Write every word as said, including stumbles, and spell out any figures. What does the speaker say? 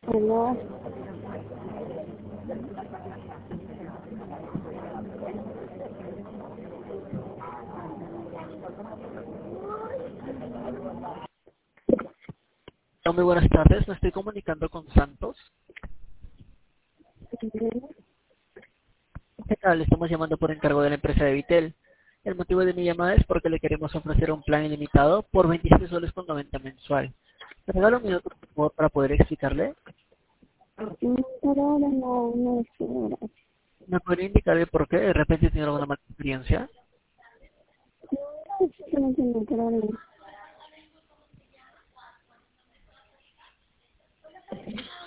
Hola. Hola, muy buenas tardes, me estoy comunicando con Santos. ¿Qué tal? Le estamos llamando por encargo de la empresa de Vitel. El motivo de mi llamada es porque le queremos ofrecer un plan ilimitado por veintiséis soles con noventa mensual. ¿Me regala un minuto, por favor, para poder explicarle? Mm, Por ahora no, no es gracias. ¿Me podría indicar el por qué? ¿De repente tiene alguna mala experiencia? No, simplemente no, por ahora no.